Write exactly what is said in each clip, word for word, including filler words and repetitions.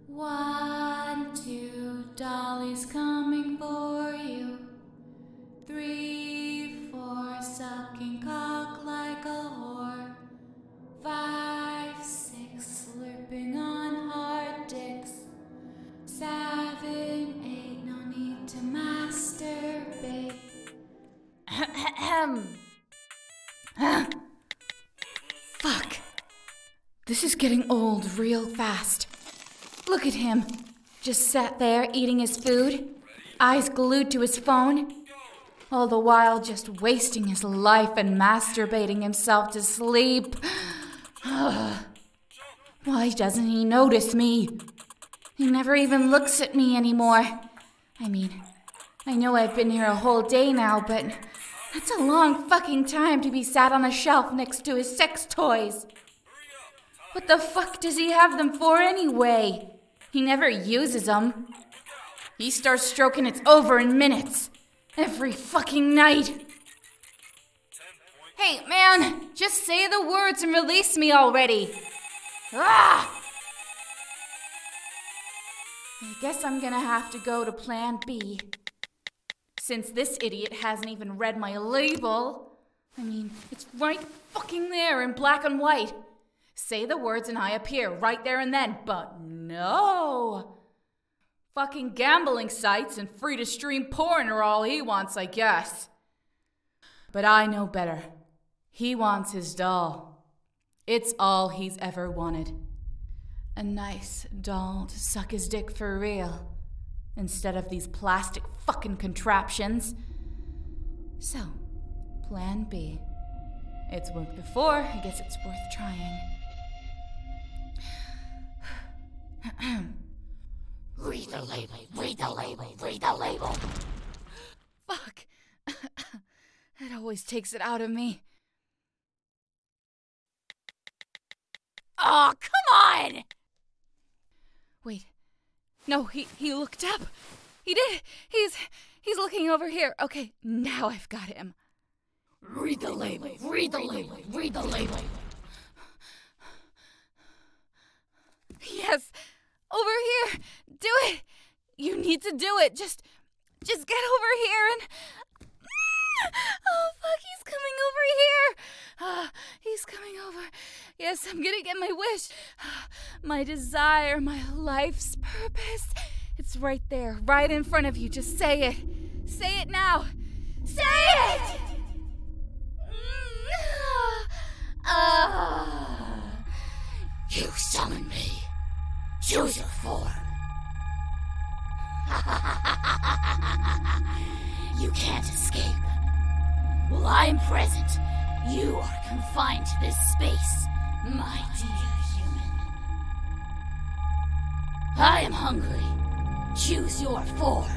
One, two, Dolly's coming for you. Three, four, sucking cock like a whore. Five, six, slurping on hard dicks. Seven, eight, no need to masturbate. Ahem. Fuck. This is getting old real fast. Look at him. Just sat there eating his food, eyes glued to his phone, all the while just wasting his life and masturbating himself to sleep. Why doesn't he notice me? He never even looks at me anymore. I mean, I know I've been here a whole day now, but that's a long fucking time to be sat on a shelf next to his sex toys. What the fuck does he have them for anyway? He never uses them. He starts stroking it's over in minutes. Every fucking night. Hey, man, just say the words and release me already. Ah! I guess I'm gonna have to go to plan B. Since this idiot hasn't even read my label. I mean, it's right fucking there in black and white. Say the words and I appear right there and then, but no. Fucking gambling sites and free to stream porn are all he wants, I guess. But I know better. He wants his doll. It's all he's ever wanted. A nice doll to suck his dick for real, instead of these plastic fucking contraptions. So, plan B. It's worked before, I guess it's worth trying. Read the label, read the label, read the label. Fuck. It always takes it out of me. Oh, come on! Wait. No, he, he looked up. He did. He's he's looking over here. Okay, now I've got him. Read the label, read the label, read the label. Yes, over here. Do it. You need to do it. Just, just get over here and... Oh, fuck, he's coming over here. Ah, he's coming over. Yes, I'm gonna get my wish. My desire, my life's purpose. It's right there, right in front of you. Just say it. Say it now. Say it! Ah. You summon me. Choose your form. You can't escape. While I'm present, you are confined to this space, my dear human. I am hungry. Choose your form.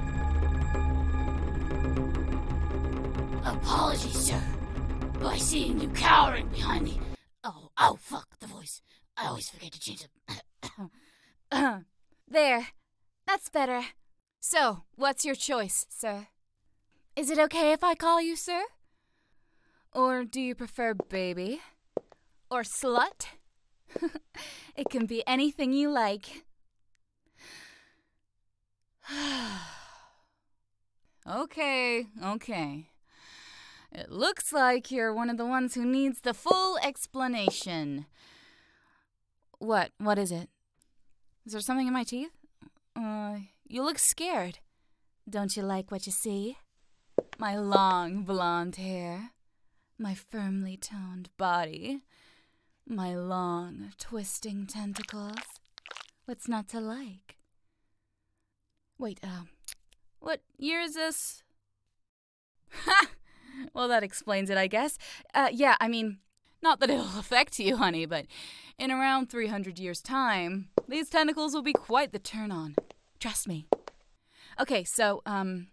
Apologies, sir. By seeing you cowering behind the... Oh, oh, fuck, the voice. I always forget to change it. There. That's better. So, what's your choice, sir? Is it okay if I call you sir? Or do you prefer baby? Or slut? It can be anything you like. Okay, okay. It looks like you're one of the ones who needs the full explanation. What? What is it? Is there something in my teeth? Uh, you look scared. Don't you like what you see? My long blonde hair. My firmly toned body. My long, twisting tentacles. What's not to like? Wait, um, what year is this? Ha! Well, that explains it, I guess. Uh, yeah, I mean, not that it'll affect you, honey, but in around three hundred years' time, these tentacles will be quite the turn-on. Trust me. Okay, so, um...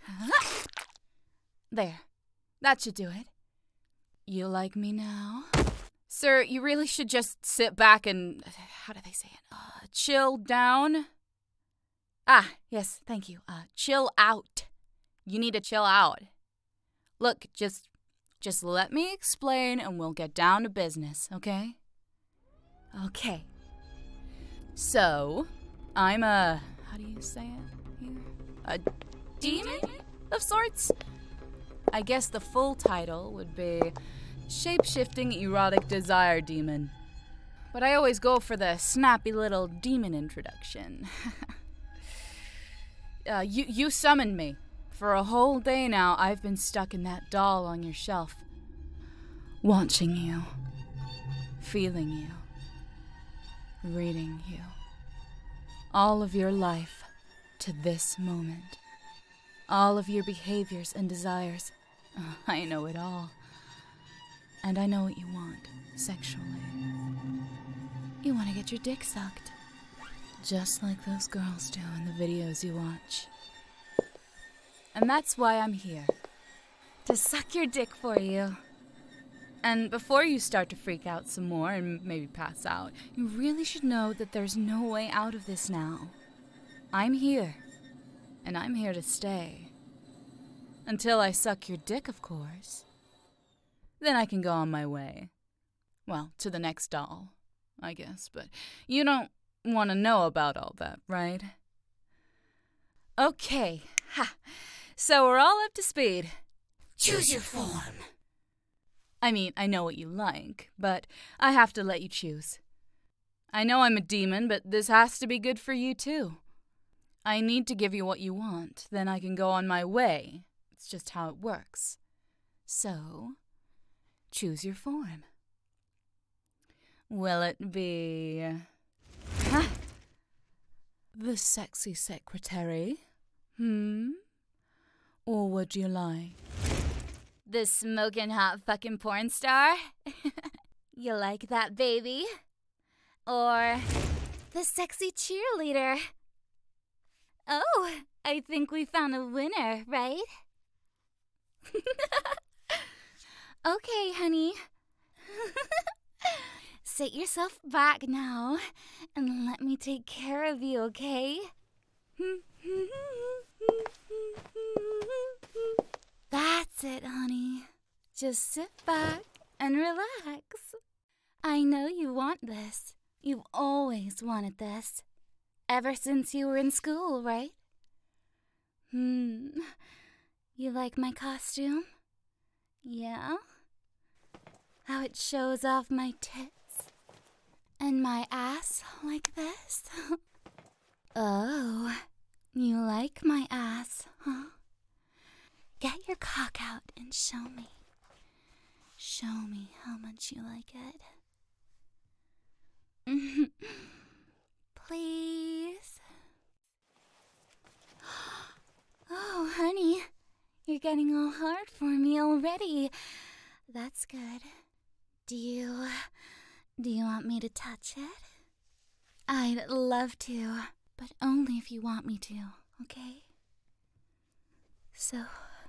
there. That should do it. You like me now? Sir, you really should just sit back and... How do they say it? Uh, chill down? Ah, yes, thank you. Uh, chill out. You need to chill out. Look, just... Just let me explain and we'll get down to business, okay? Okay. So, I'm a, how do you say it here? A demon of sorts? I guess the full title would be Shape-Shifting Erotic Desire Demon. But I always go for the snappy little demon introduction. uh, you, you summoned me. For a whole day now, I've been stuck in that doll on your shelf. Watching you. Feeling you. Reading you. All of your life to this moment. All of your behaviors and desires. Oh, I know it all. And I know what you want, sexually. You want to get your dick sucked. Just like those girls do in the videos you watch. And that's why I'm here. To suck your dick for you. And before you start to freak out some more and maybe pass out, you really should know that there's no way out of this now. I'm here. And I'm here to stay. Until I suck your dick, of course. Then I can go on my way. Well, to the next doll, I guess. But you don't want to know about all that, right? Okay. Ha. So we're all up to speed. Choose your form. I mean, I know what you like, but I have to let you choose. I know I'm a demon, but this has to be good for you too. I need to give you what you want, then I can go on my way. It's just how it works. So, choose your form. Will it be... Huh? The sexy secretary? Hmm? Or would you like... the smoking hot fucking porn star? You like that, baby? Or the sexy cheerleader? Oh, I think we found a winner, right? Okay, honey. Sit yourself back now and let me take care of you, okay? That's it, honey. Just sit back and relax. I know you want this. You've always wanted this. Ever since you were in school, right? Hmm. You like my costume? Yeah? How it shows off my tits and my ass like this? Oh, you like my ass, huh? Get your cock out and show me. Show me how much you like it. Please. Oh, honey, you're getting all hard for me already. That's good. Do you... do you want me to touch it? I'd love to, but only if you want me to, okay? So...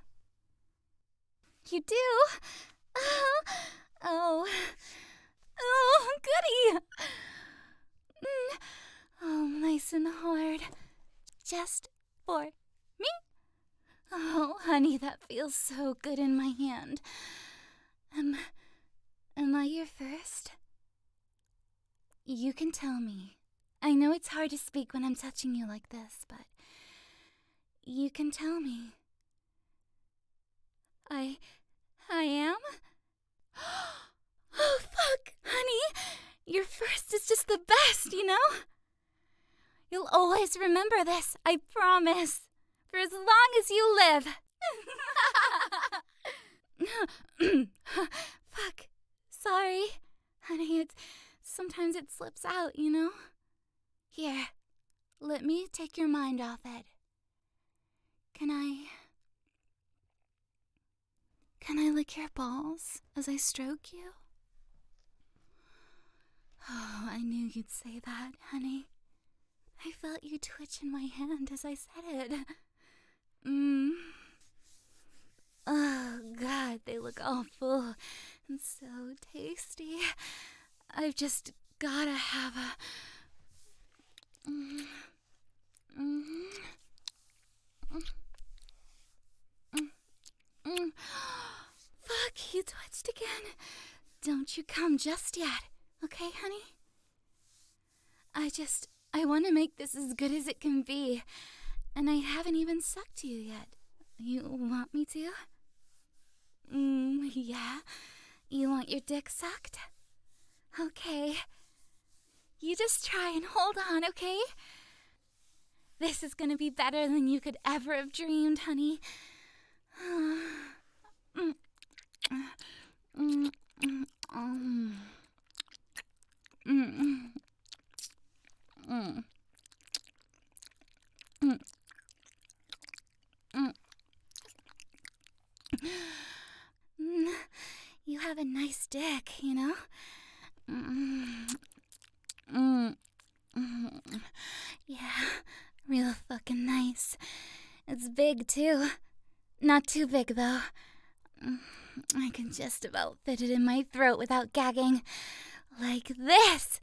you do? Oh, oh, oh, goody! Mm. Oh, nice and hard. Just for me? Oh, honey, that feels so good in my hand. Am, am I your first? You can tell me. I know it's hard to speak when I'm touching you like this, but you can tell me. I... I am? Oh, fuck, honey. Your first is just the best, you know? You'll always remember this, I promise. For as long as you live. Fuck. Sorry. Honey, it's... sometimes it slips out, you know? Here, let me take your mind off it. Can I... Can I lick your balls as I stroke you? Oh, I knew you'd say that, honey. I felt you twitch in my hand as I said it. Mmm. Oh, God, they look all full and so tasty. I've just gotta have a... Mm. Mm. Mm. Mm. Fuck, you twitched again. Don't you come just yet, okay, honey? I just... I want to make this as good as it can be, and I haven't even sucked you yet. You want me to? Mm, yeah? You want your dick sucked? Okay. You just try and hold on, okay? This is gonna be better than you could ever have dreamed, honey. Mm, mm, mm, um. Mm, mm, mm, mm. Mm, you have a nice dick, you know? Mm, mm, mm. Yeah, real fucking nice. It's big, too. Not too big, though. I can just about fit it in my throat without gagging. Like this.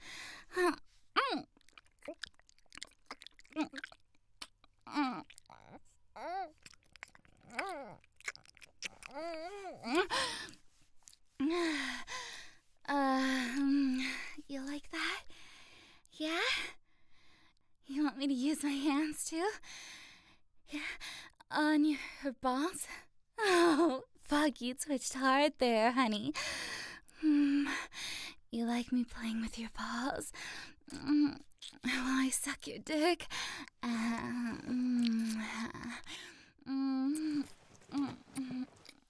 Um, you like that? Yeah? You want me to use my hands too? Yeah, on your balls? Oh, fuck, you twitched hard there, honey. Mm, you like me playing with your balls? Mm, while I suck your dick? Uh, mm, mm, mm, mm,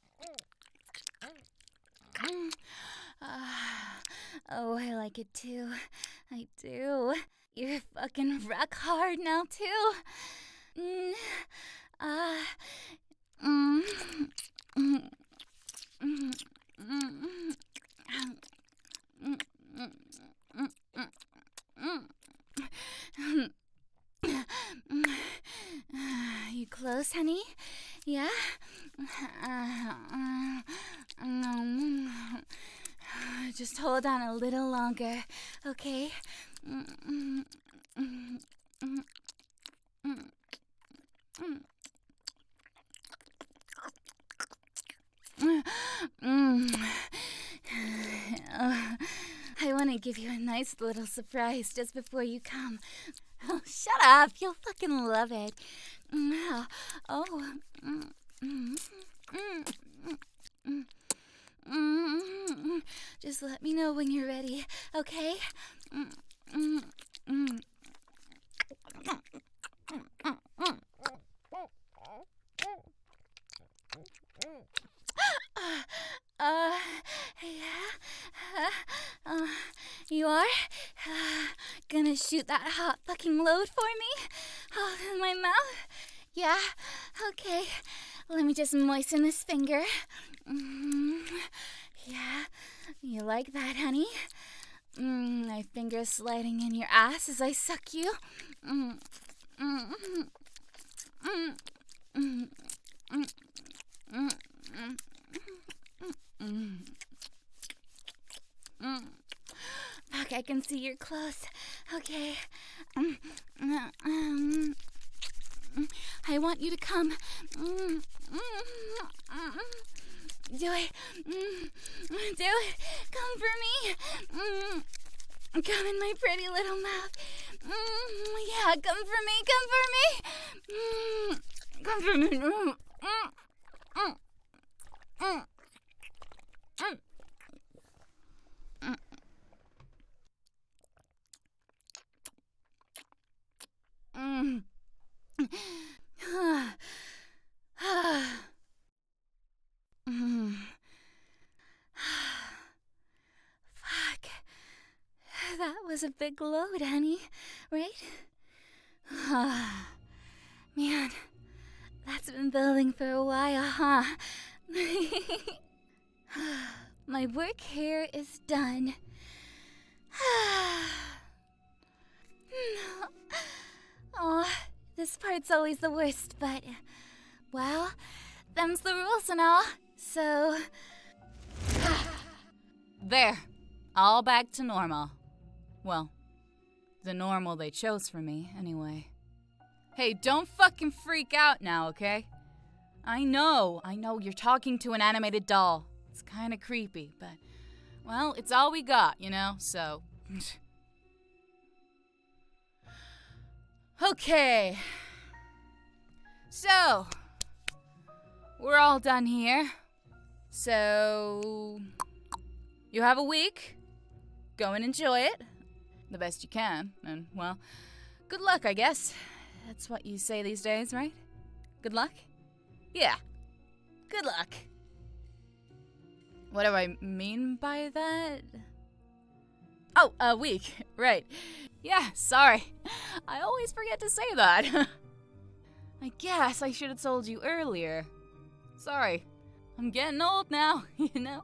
mm. Uh, oh, I like it too. I do. You're fucking rock hard now too. Mm, uh, mm, mm, mm, mm, you close, honey? Yeah? Just hold on a little longer, okay? I want to give you a nice little surprise just before you come. Oh, shut up. You'll fucking love it. Oh. Just let me know when you're ready, okay? Uh, yeah? Uh, uh, you are? Uh, gonna shoot that hot fucking load for me? All in my mouth? Yeah? Okay. Let me just moisten this finger. Mm, yeah? You like that, honey? Mm, my finger sliding in your ass as I suck you. Mm, mm, mm, mm, mm, mm, mm, mm. Mm. Mm. Fuck, I can see you're close. Okay. Um, um, I want you to come. Mm. Mm. Do it. Mm. Do it. Come for me. Mm. Come in my pretty little mouth. Mm. Yeah, come for me. Come for me. Mm. Come for me. Mm. Mm. Mm. Mm. Mm. Mm. Fuck. That was a big load, honey. Right? Man, that's been building for a while, huh? My work here is done. Oh, this part's always the worst, but, well, them's the rules and all, so... There, all back to normal. Well, the normal they chose for me, anyway. Hey, don't fucking freak out now, okay? I know, I know, you're talking to an animated doll. It's kind of creepy, but, well, it's all we got, you know, so... Okay. So, we're all done here. So, you have a week. Go and enjoy it the best you can. And, well, good luck, I guess. That's what you say these days, right? Good luck? Yeah. Good luck. What do I mean by that? Oh, a week. Right. Yeah, sorry. I always forget to say that. I guess I should have told you earlier. Sorry. I'm getting old now, you know?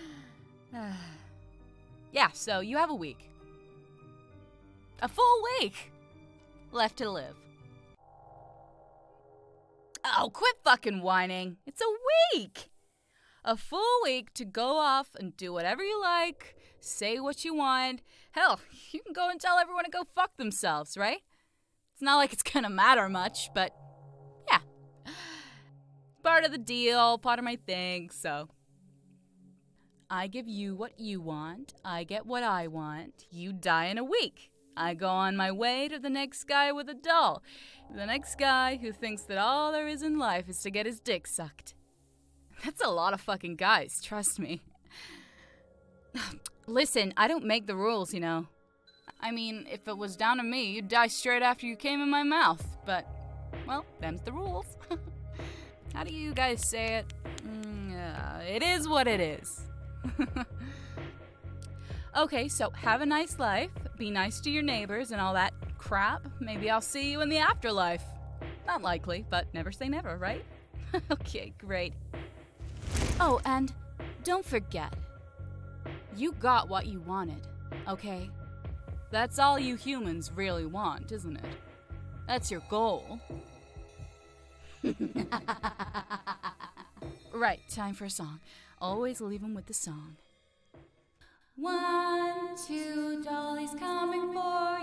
Yeah, so you have a week. A full week left to live. Oh, quit fucking whining. It's a week. A full week to go off and do whatever you like, say what you want. Hell, you can go and tell everyone to go fuck themselves, right? It's not like it's gonna matter much, but yeah. Part of the deal, part of my thing, so. I give you what you want, I get what I want, you die in a week. I go on my way to the next guy with a doll. The next guy who thinks that all there is in life is to get his dick sucked. That's a lot of fucking guys, trust me. Listen, I don't make the rules, you know. I mean, if it was down to me, you'd die straight after you came in my mouth. But, well, them's the rules. How do you guys say it? Mm, uh, it is what it is. Okay, so have a nice life. Be nice to your neighbors and all that crap. Maybe I'll see you in the afterlife. Not likely, but never say never, right? Okay, great. Oh, and don't forget, you got what you wanted, okay? That's all you humans really want, isn't it? That's your goal. Right, time for a song. Always leave them with the song. One, two, Dolly's coming for